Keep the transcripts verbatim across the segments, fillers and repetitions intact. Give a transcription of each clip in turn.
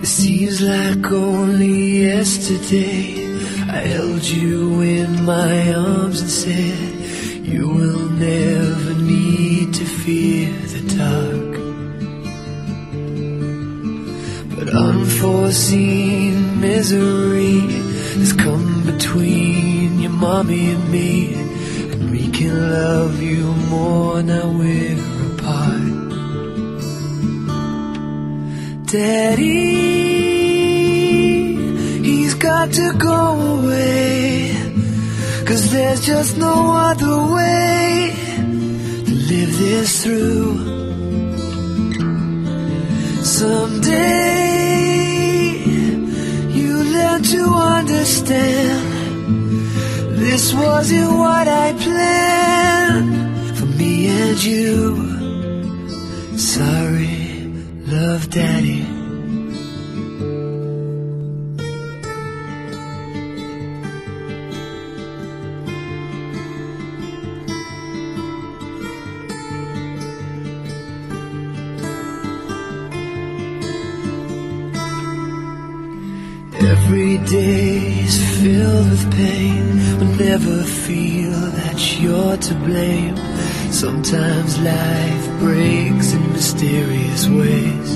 seems like only yesterday I held you in my arms and said you will never need to fear the dark. But unforeseen misery has come between your mommy and me, and we can love you more now we're apart. Daddy, he's got to go away, 'cause there's just no other way to live this through. Someday you learn to understand this wasn't what I planned for me and you. Sorry, love, Daddy. Every day is filled with pain, but never feel that you're to blame. Sometimes life breaks in mysterious ways.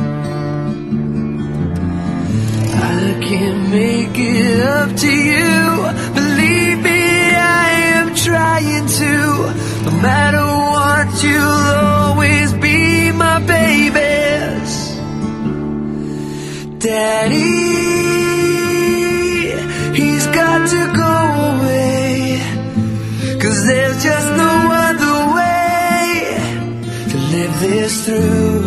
I can't make it up to you, believe me, I am trying to. No matter what, you'll always be my babies. Daddy, he's got to go away, 'cause there's just no other way to live this through.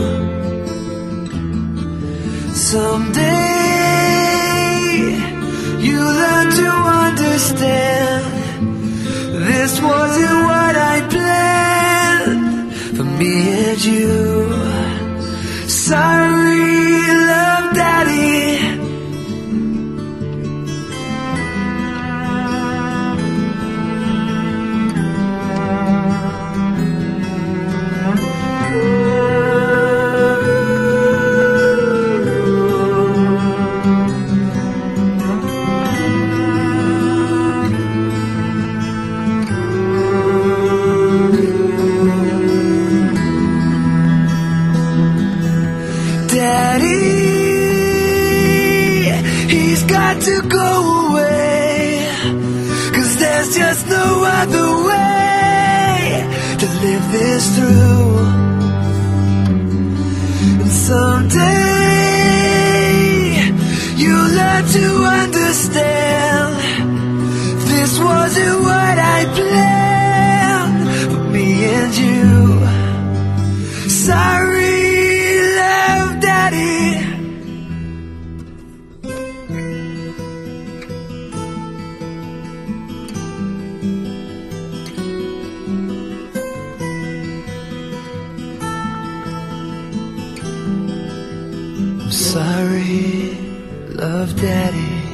Someday you learn to understand this wasn't what I planned for me and you. Sorry, love, Daddy. Daddy, he's got to go away, 'cause there's just no other way to live this through. And someday you'll learn to understand this wasn't what I planned for me and you. Sorry, Daddy. I'm sorry, love, Daddy.